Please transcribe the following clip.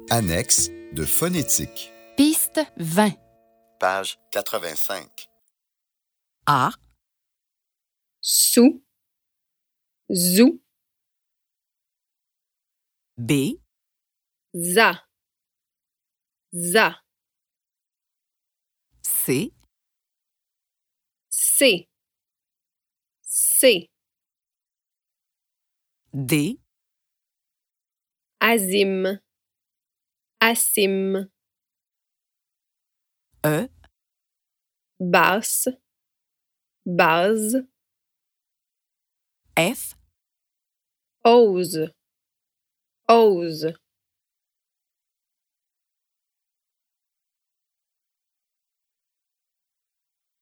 Annexe de phonétique. Piste 20. Page 85. A, sous, zou, B, za, za, C, c, D, azim, asim, E, basse, base, F, ose, ose.